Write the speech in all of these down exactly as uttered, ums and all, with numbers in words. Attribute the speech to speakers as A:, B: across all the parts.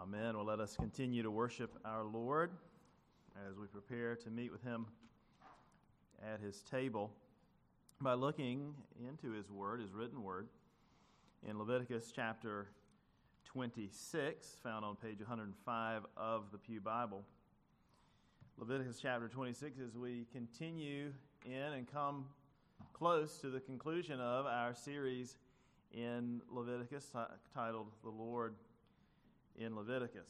A: Amen. Well, let us continue to worship our Lord as we prepare to meet with Him at His table by looking into His Word, His written Word, in Leviticus chapter twenty-six, found on page one hundred five of the Pew Bible. Leviticus chapter twenty-six, as we continue in and come close to the conclusion of our series in Leviticus, t- titled The Lord in Leviticus.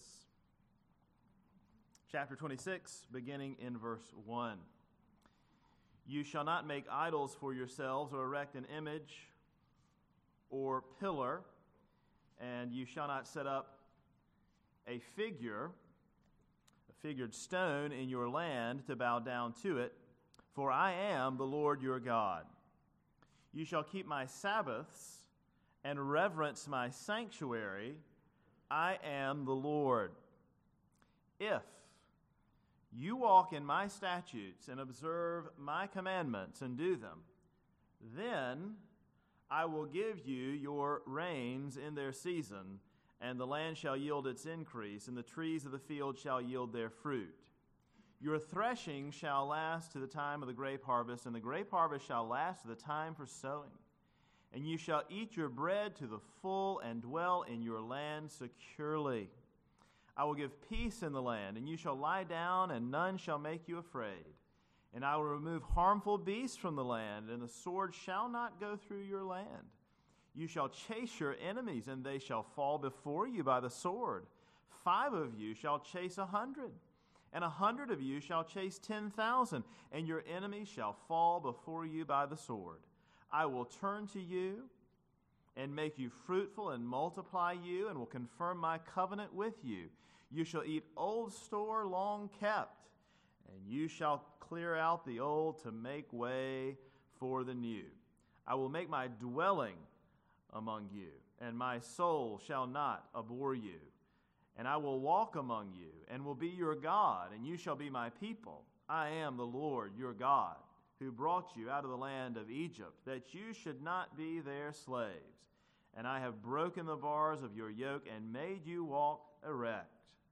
A: Chapter twenty-six, beginning in verse one. You shall not make idols for yourselves or erect an image or pillar, and you shall not set up a figure, a figured stone in your land to bow down to it, for I am the Lord your God. You shall keep my Sabbaths and reverence my sanctuary. I am the Lord. If you walk in my statutes and observe my commandments and do them, then I will give you your rains in their season, and the land shall yield its increase, and the trees of the field shall yield their fruit. Your threshing shall last to the time of the grape harvest, and the grape harvest shall last to the time for sowing. And you shall eat your bread to the full and dwell in your land securely. I will give peace in the land, and you shall lie down, and none shall make you afraid. And I will remove harmful beasts from the land, and the sword shall not go through your land. You shall chase your enemies, and they shall fall before you by the sword. Five of you shall chase a hundred, and a hundred of you shall chase ten thousand, and your enemies shall fall before you by the sword. I will turn to you and make you fruitful and multiply you, and will confirm my covenant with you. You shall eat old store long kept, and you shall clear out the old to make way for the new. I will make my dwelling among you, and my soul shall not abhor you. And I will walk among you, and will be your God, and you shall be my people. I am the Lord your God, who brought you out of the land of Egypt, that you should not be their slaves. And I have broken the bars of your yoke and made you walk erect.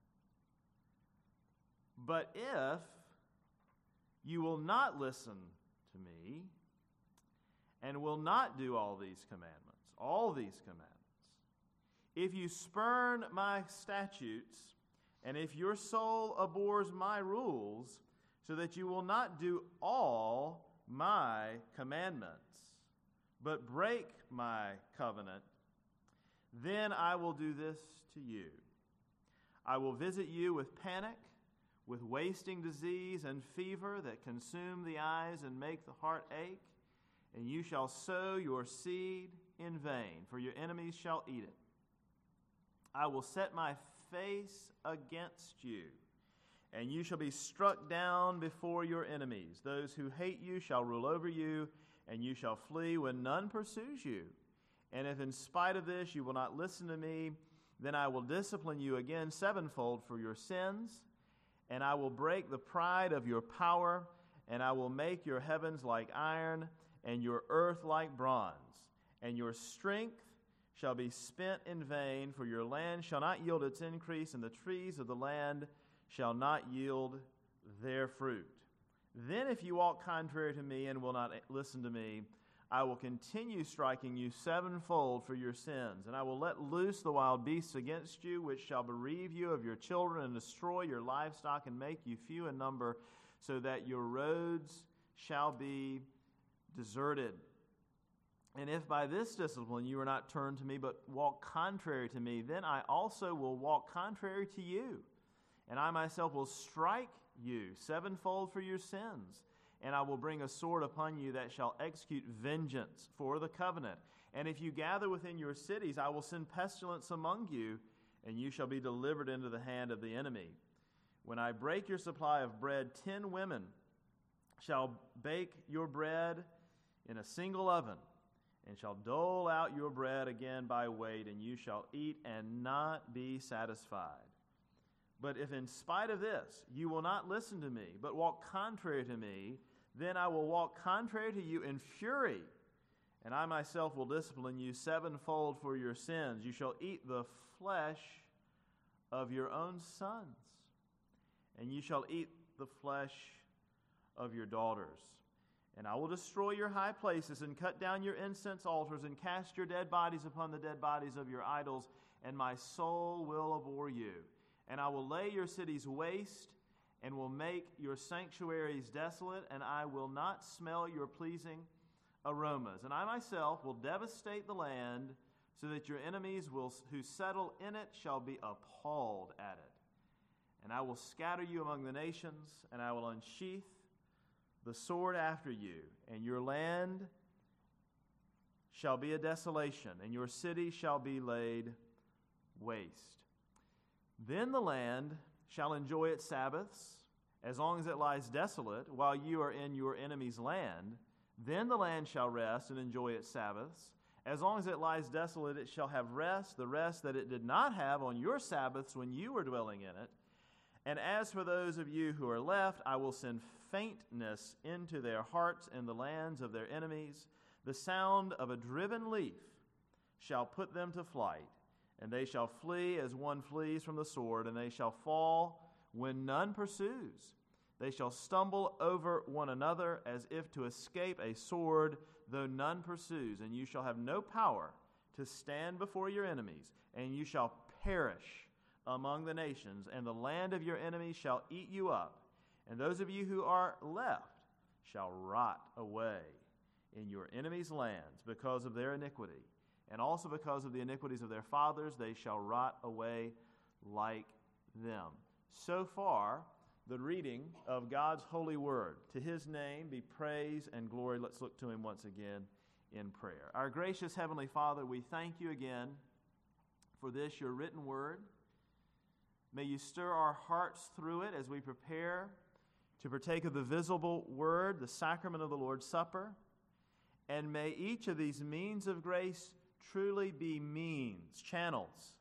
A: But if you will not listen to me and will not do all these commandments, all these commandments, if you spurn my statutes, and if your soul abhors my rules, so that you will not do all my commandments, but break my covenant, then I will do this to you. I will visit you with panic, with wasting disease and fever that consume the eyes and make the heart ache, and you shall sow your seed in vain, for your enemies shall eat it. I will set my face against you, and you shall be struck down before your enemies. Those who hate you shall rule over you, and you shall flee when none pursues you. And if in spite of this you will not listen to me, then I will discipline you again sevenfold for your sins, and I will break the pride of your power, and I will make your heavens like iron, and your earth like bronze. And your strength shall be spent in vain, for your land shall not yield its increase, and the trees of the land shall not yield their fruit. Then if you walk contrary to me and will not listen to me, I will continue striking you sevenfold for your sins, and I will let loose the wild beasts against you, which shall bereave you of your children and destroy your livestock and make you few in number, so that your roads shall be deserted. And if by this discipline you are not turned to me, but walk contrary to me, then I also will walk contrary to you. And I myself will strike you sevenfold for your sins. And I will bring a sword upon you that shall execute vengeance for the covenant. And if you gather within your cities, I will send pestilence among you, and you shall be delivered into the hand of the enemy. When I break your supply of bread, ten women shall bake your bread in a single oven, and shall dole out your bread again by weight, and you shall eat and not be satisfied. But if in spite of this you will not listen to me, but walk contrary to me, then I will walk contrary to you in fury, and I myself will discipline you sevenfold for your sins. You shall eat the flesh of your own sons, and you shall eat the flesh of your daughters. And I will destroy your high places and cut down your incense altars and cast your dead bodies upon the dead bodies of your idols, and my soul will abhor you. And I will lay your cities waste and will make your sanctuaries desolate, and I will not smell your pleasing aromas. And I myself will devastate the land, so that your enemies will, who settle in it shall be appalled at it. And I will scatter you among the nations, and I will unsheath the sword after you, and your land shall be a desolation, and your city shall be laid waste. Then the land shall enjoy its Sabbaths, as long as it lies desolate, while you are in your enemy's land. Then the land shall rest and enjoy its Sabbaths. As long as it lies desolate, it shall have rest, the rest that it did not have on your Sabbaths when you were dwelling in it. And as for those of you who are left, I will send faintness into their hearts in the lands of their enemies. The sound of a driven leaf shall put them to flight, and they shall flee as one flees from the sword, and they shall fall when none pursues. They shall stumble over one another as if to escape a sword, though none pursues. And you shall have no power to stand before your enemies, and you shall perish among the nations, and the land of your enemies shall eat you up, and those of you who are left shall rot away in your enemies' lands because of their iniquity, and also because of the iniquities of their fathers, they shall rot away like them. So far, the reading of God's holy word. To his name be praise and glory. Let's look to him once again in prayer. Our gracious Heavenly Father, we thank you again for this, your written word. May you stir our hearts through it as we prepare to partake of the visible word, the sacrament of the Lord's Supper. And may each of these means of grace truly be means, channels,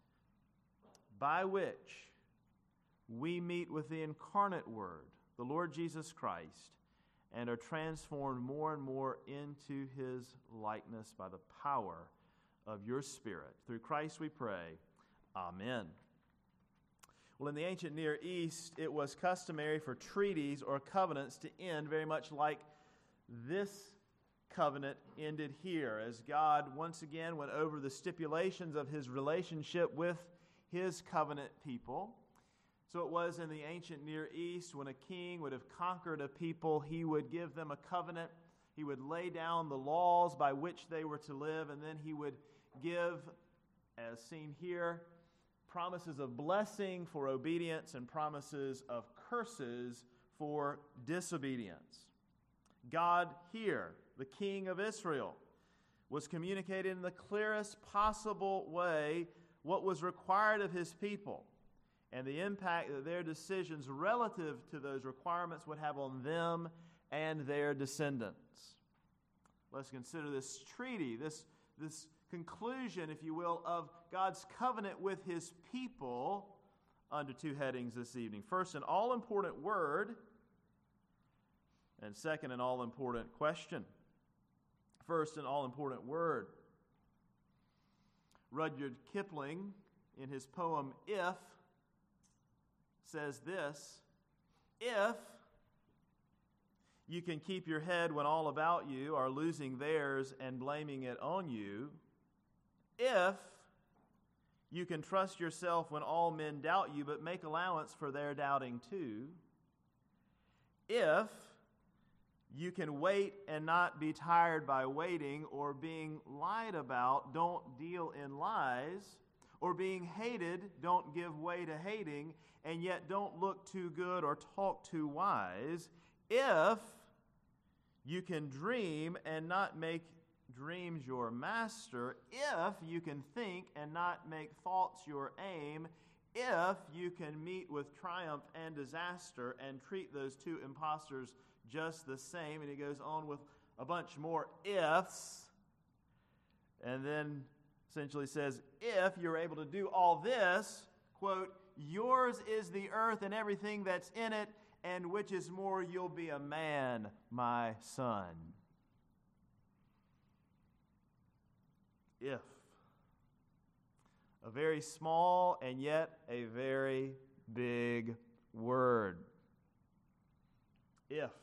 A: by which we meet with the incarnate Word, the Lord Jesus Christ, and are transformed more and more into his likeness by the power of your Spirit. Through Christ we pray. Amen. Well, in the ancient Near East, it was customary for treaties or covenants to end very much like this covenant ended here, as God once again went over the stipulations of his relationship with his covenant people. So it was in the ancient Near East, when a king would have conquered a people, he would give them a covenant. He would lay down the laws by which they were to live, and then he would give, as seen here, promises of blessing for obedience and promises of curses for disobedience. God here, the King of Israel, was communicating in the clearest possible way what was required of his people and the impact that their decisions relative to those requirements would have on them and their descendants. Let's consider this treaty, this, this conclusion, if you will, of God's covenant with his people under two headings this evening. First, an all-important word, and second, an all-important question. First, an all-important word. Rudyard Kipling, in his poem If, says this: if you can keep your head when all about you are losing theirs and blaming it on you, if you can trust yourself when all men doubt you but make allowance for their doubting too, if you can wait and not be tired by waiting or being lied about, don't deal in lies, or being hated, don't give way to hating, and yet don't look too good or talk too wise, if you can dream and not make dreams your master, if you can think and not make thoughts your aim, if you can meet with triumph and disaster and treat those two impostors just the same, and he goes on with a bunch more ifs, and then essentially says, if you're able to do all this, quote, yours is the earth and everything that's in it, and which is more, you'll be a man, my son. If. A very small and yet a very big word. If.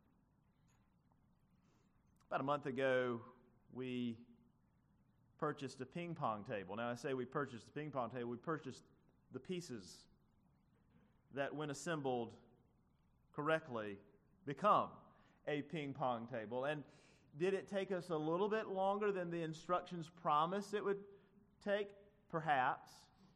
A: About a month ago, we purchased a ping pong table. Now, I say we purchased the ping pong table. We purchased the pieces that, when assembled correctly, become a ping pong table. And did it take us a little bit longer than the instructions promised it would take? Perhaps.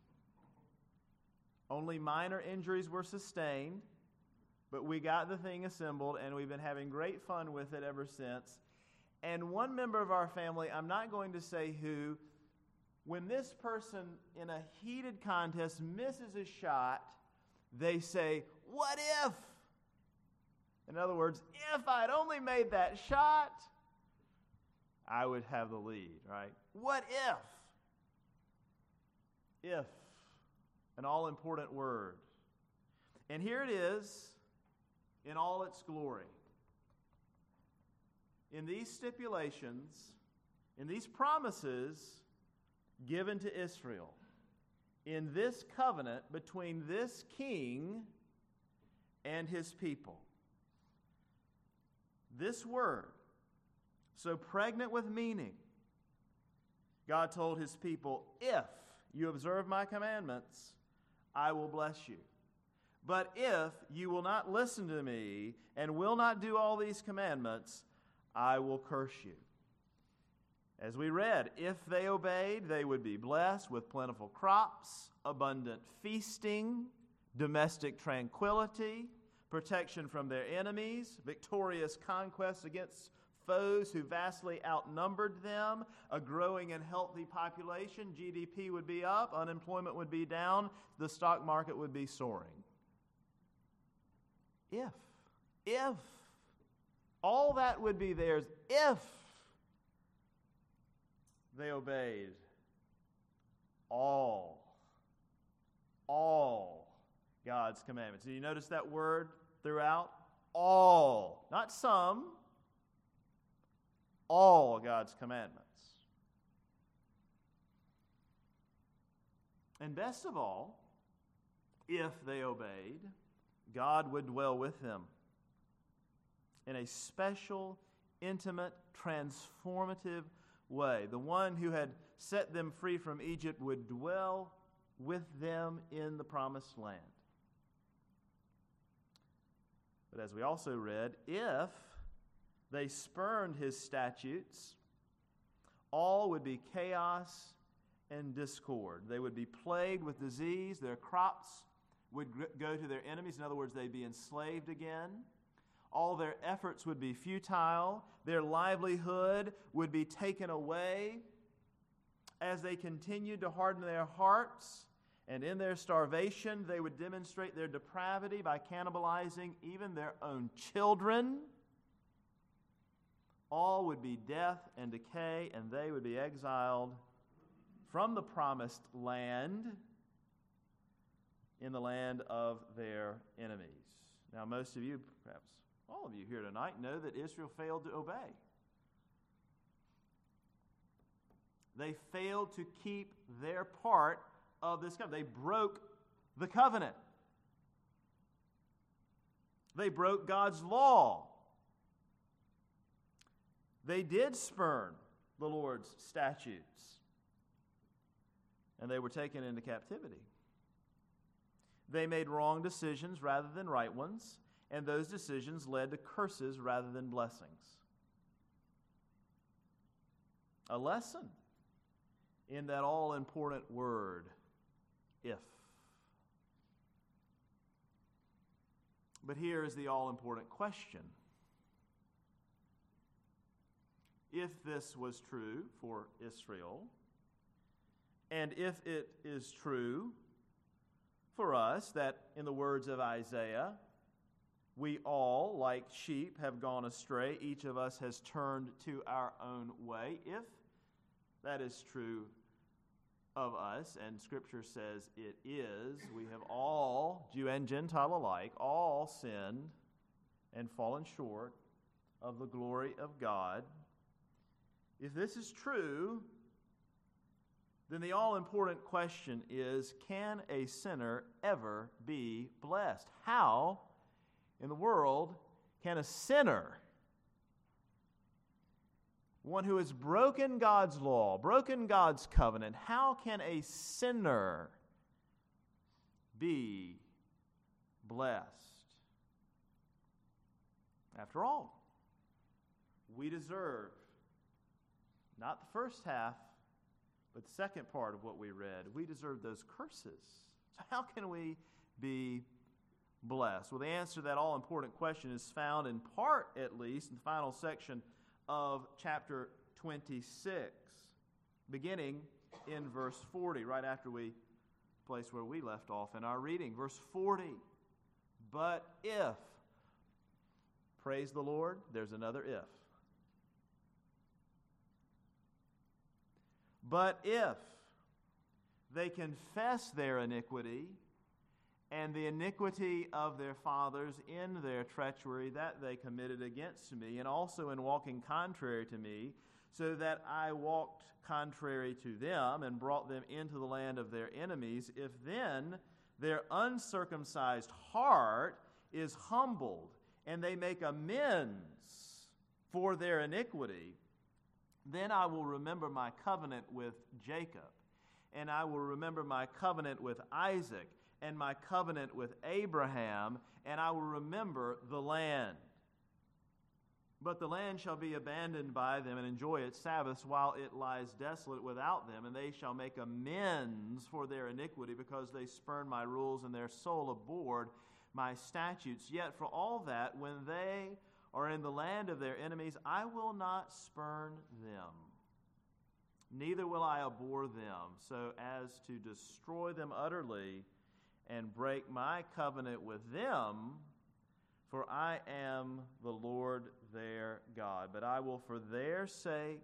A: Only minor injuries were sustained, but we got the thing assembled, and we've been having great fun with it ever since. And one member of our family, I'm not going to say who, when this person in a heated contest misses a shot, they say, "What if?" In other words, if I'd only made that shot, I would have the lead, right? What if? If, an all-important word. And here it is in all its glory. In these stipulations, in these promises given to Israel, in this covenant between this king and his people, this word, so pregnant with meaning, God told his people, if you observe my commandments, I will bless you. But if you will not listen to me and will not do all these commandments, I will curse you. As we read, if they obeyed, they would be blessed with plentiful crops, abundant feasting, domestic tranquility, protection from their enemies, victorious conquests against foes who vastly outnumbered them, a growing and healthy population, G D P would be up, unemployment would be down, the stock market would be soaring. If, if, all that would be theirs if they obeyed all, all God's commandments. Do you notice that word throughout? All, not some, all God's commandments. And best of all, if they obeyed, God would dwell with them in a special, intimate, transformative way. The one who had set them free from Egypt would dwell with them in the promised land. But as we also read, if they spurned his statutes, all would be chaos and discord. They would be plagued with disease. Their crops would go to their enemies. In other words, they'd be enslaved again. All their efforts would be futile. Their livelihood would be taken away as they continued to harden their hearts. And in their starvation, they would demonstrate their depravity by cannibalizing even their own children. All would be death and decay, and they would be exiled from the promised land in the land of their enemies. Now, most of you, perhaps all of you here tonight, know that Israel failed to obey. They failed to keep their part of this covenant. They broke the covenant. They broke God's law. They did spurn the Lord's statutes, and they were taken into captivity. They made wrong decisions rather than right ones, and those decisions led to curses rather than blessings. A lesson in that all-important word, if. But here is the all-important question. If this was true for Israel, and if it is true for us that, in the words of Isaiah, we all, like sheep, have gone astray, each of us has turned to our own way, if that is true of us, and Scripture says it is, we have all, Jew and Gentile alike, all sinned and fallen short of the glory of God. If this is true, then the all-important question is, can a sinner ever be blessed? How in the world can a sinner, one who has broken God's law, broken God's covenant, how can a sinner be blessed? After all, we deserve not the first half, but the second part of what we read. We deserve those curses. So how can we be blessed? Well, the answer to that all-important question is found in part, at least, in the final section of chapter twenty-six, beginning in verse forty, right after we place where we left off in our reading. Verse forty, but if, praise the Lord, there's another if. But if they confess their iniquity and the iniquity of their fathers in their treachery that they committed against me, and also in walking contrary to me, so that I walked contrary to them and brought them into the land of their enemies, if then their uncircumcised heart is humbled, and they make amends for their iniquity, then I will remember my covenant with Jacob, and I will remember my covenant with Isaac, and my covenant with Abraham, and I will remember the land. But the land shall be abandoned by them and enjoy its Sabbaths while it lies desolate without them, and they shall make amends for their iniquity, because they spurn my rules and their soul abhorred my statutes. Yet for all that, when they are in the land of their enemies, I will not spurn them, neither will I abhor them, so as to destroy them utterly and break my covenant with them, for I am the Lord their God. But I will for their sake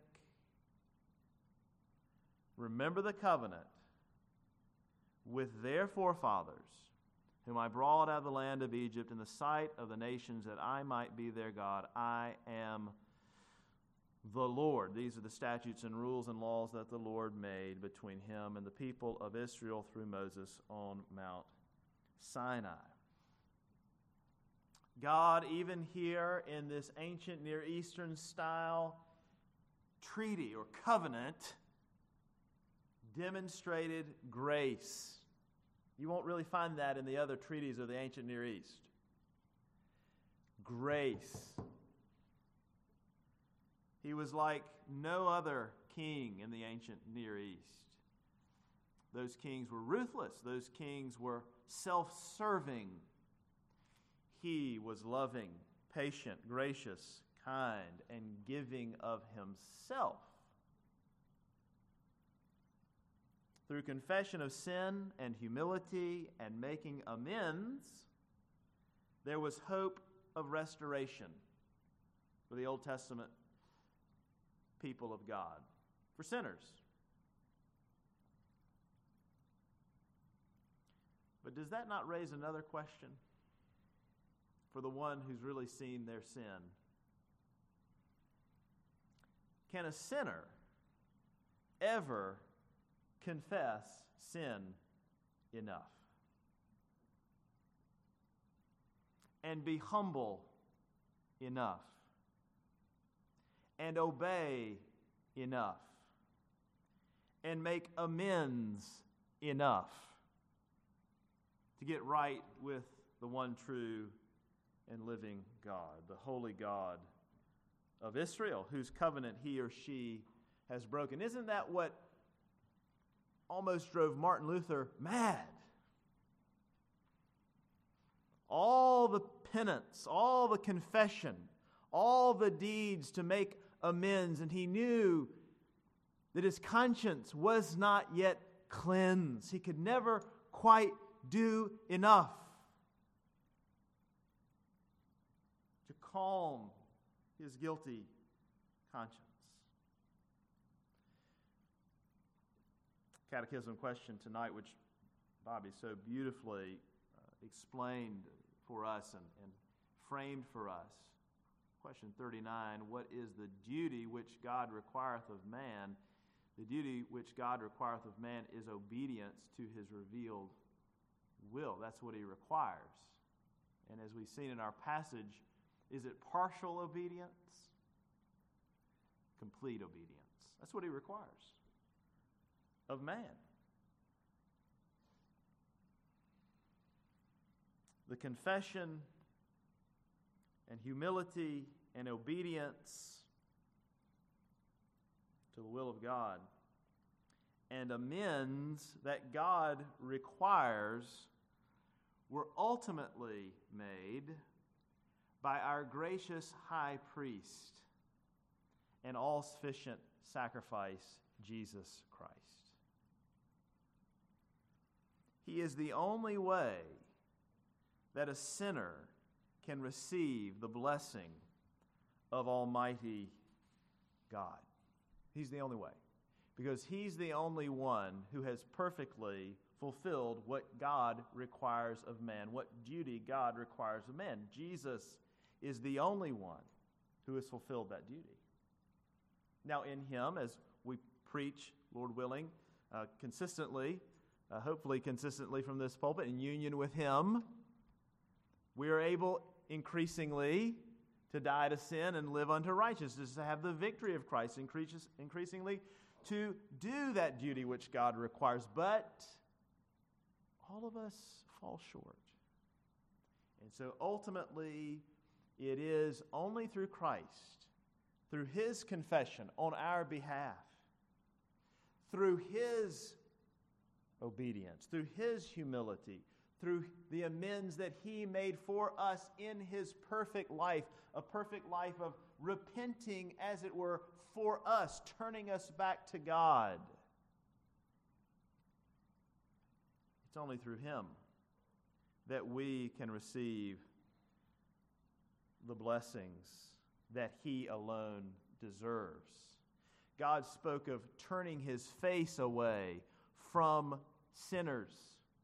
A: remember the covenant with their forefathers, whom I brought out of the land of Egypt in the sight of the nations, that I might be their God. I am the Lord. These are the statutes and rules and laws that the Lord made between him and the people of Israel through Moses on Mount Sinai. God, even here in this ancient Near Eastern style treaty or covenant, demonstrated grace. You won't really find that in the other treaties of the ancient Near East. Grace. He was like no other king in the ancient Near East. Those kings were ruthless. Those kings were self-serving. He was loving, patient, gracious, kind, and giving of himself. Through confession of sin and humility and making amends, there was hope of restoration for the Old Testament people of God, for sinners. But does that not raise another question for the one who's really seen their sin? Can a sinner ever confess sin enough and be humble enough and obey enough and make amends enough to get right with the one true and living God, the holy God of Israel, whose covenant he or she has broken? Isn't that what almost drove Martin Luther mad? All the penance, all the confession, all the deeds to make amends, and he knew that his conscience was not yet cleansed. He could never quite do enough to calm his guilty conscience. Catechism question tonight, which Bobby so beautifully uh, explained for us and, and framed for us. Question thirty-nine, what is the duty which God requireth of man, The duty which God requireth of man is obedience to his revealed will. That's what he requires. And as we've seen in our passage, is it partial obedience? Complete obedience. That's what he requires of man. The confession and humility and obedience to the will of God and amends that God requires were ultimately made by our gracious high priest and all-sufficient sacrifice, Jesus Christ. He is the only way that a sinner can receive the blessing of Almighty God. He's the only way. Because he's the only one who has perfectly fulfilled what God requires of man, what duty God requires of man. Jesus is the only one who has fulfilled that duty. Now in him, as we preach, Lord willing, uh, consistently, uh, hopefully consistently from this pulpit, in union with him, we are able increasingly to die to sin and live unto righteousness, to have the victory of Christ, increases, increasingly to do that duty which God requires. But all of us fall short. And so ultimately, it is only through Christ, through his confession on our behalf, through his obedience, through his humility, through the amends that he made for us in his perfect life, a perfect life of repenting, as it were, for us, turning us back to God. It's only through him that we can receive the blessings that he alone deserves. God spoke of turning his face away from sinners.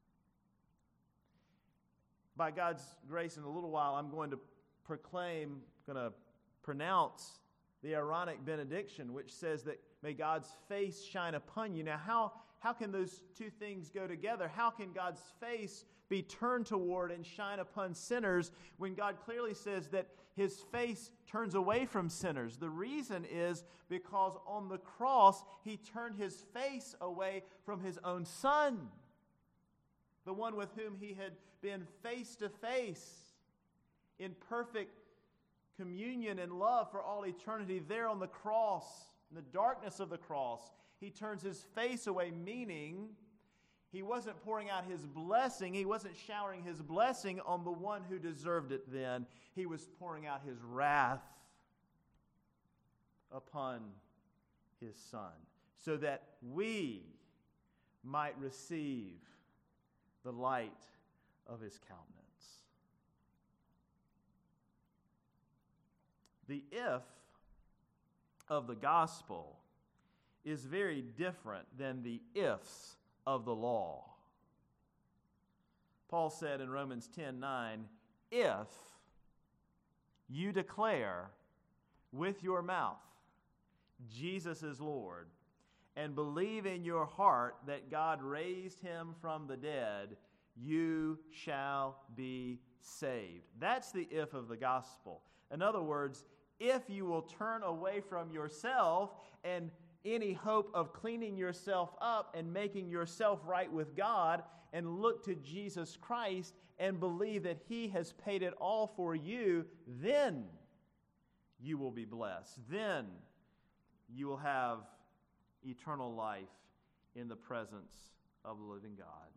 A: By God's grace, in a little while, I'm going to proclaim, going to pronounce the Aaronic benediction, which says that may God's face shine upon you. Now, how, how can those two things go together? How can God's face be turned toward and shine upon sinners when God clearly says that his face turns away from sinners? The reason is because on the cross, he turned his face away from his own Son, the one with whom he had been face to face in perfect communion and love for all eternity. There on the cross, in the darkness of the cross, he turns his face away, meaning he wasn't pouring out his blessing, he wasn't showering his blessing on the one who deserved it then. He was pouring out his wrath upon his Son, so that we might receive the light of his countenance. The if of the gospel is very different than the ifs of the law. Paul said in Romans ten nine, if you declare with your mouth Jesus is Lord, and believe in your heart that God raised him from the dead, you shall be saved. That's the if of the gospel. In other words, if you will turn away from yourself and any hope of cleaning yourself up and making yourself right with God, and look to Jesus Christ and believe that he has paid it all for you, then you will be blessed. Then you will have eternal life in the presence of the living God.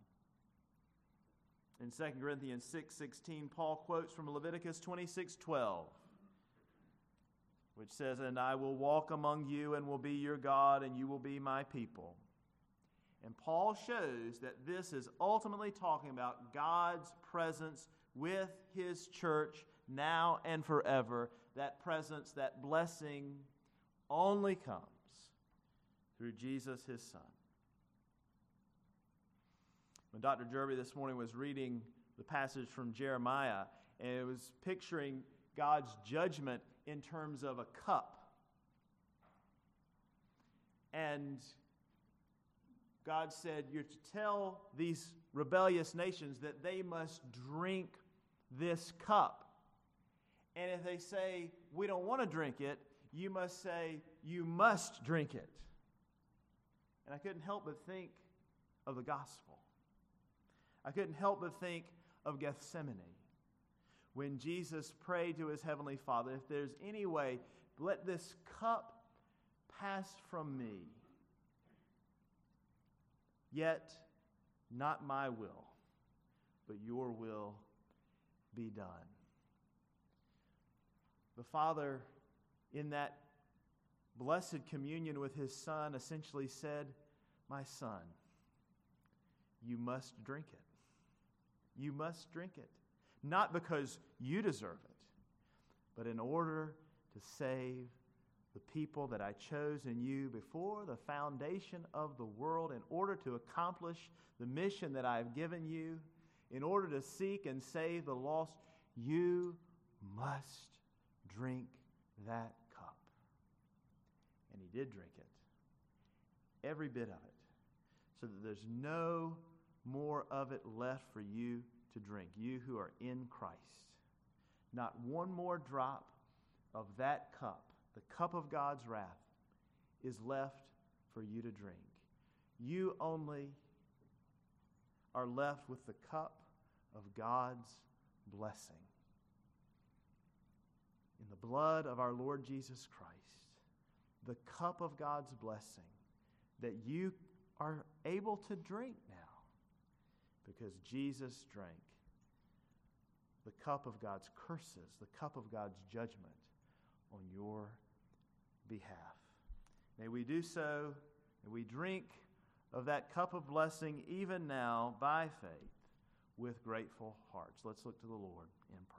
A: In Second Corinthians six sixteen, Paul quotes from Leviticus twenty-six twelve, which says, and I will walk among you and will be your God, and you will be my people. And Paul shows that this is ultimately talking about God's presence with his church now and forever. That presence, that blessing only comes through Jesus, his Son. When Doctor Jerby this morning was reading the passage from Jeremiah, and it was picturing God's judgment in terms of a cup. And God said, you're to tell these rebellious nations that they must drink this cup. And if they say, we don't want to drink it, you must say, you must drink it. And I couldn't help but think of the gospel. I couldn't help but think of Gethsemane. When Jesus prayed to his heavenly Father, if there's any way, let this cup pass from me. Yet, not my will, but your will be done. The Father, in that blessed communion with his Son, essentially said, my Son, you must drink it. You must drink it. Not because you deserve it, but in order to save the people that I chose in you before the foundation of the world, in order to accomplish the mission that I have given you, in order to seek and save the lost, you must drink that cup. And he did drink it, every bit of it, so that there's no more of it left for you to drink, you who are in Christ. Not one more drop of that cup, the cup of God's wrath, is left for you to drink. You only are left with the cup of God's blessing. In the blood of our Lord Jesus Christ, the cup of God's blessing that you are able to drink now because Jesus drank the cup of God's curses, the cup of God's judgment on your behalf. May we do so, and we drink of that cup of blessing even now by faith with grateful hearts. Let's look to the Lord in prayer.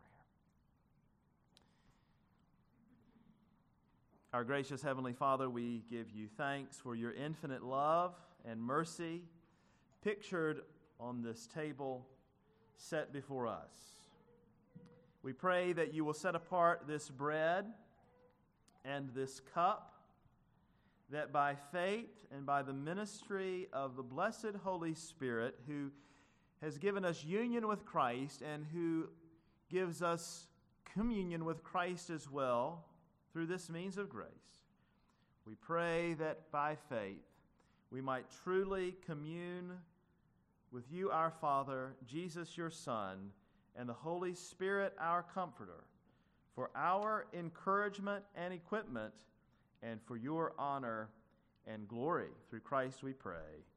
A: Our gracious Heavenly Father, we give you thanks for your infinite love and mercy pictured on this table set before us. We pray that you will set apart this bread and this cup, that by faith and by the ministry of the blessed Holy Spirit, who has given us union with Christ and who gives us communion with Christ as well through this means of grace, we pray that by faith we might truly commune with you, our Father, Jesus, your Son, and the Holy Spirit, our Comforter, for our encouragement and equipment, and for your honor and glory. Through Christ we pray.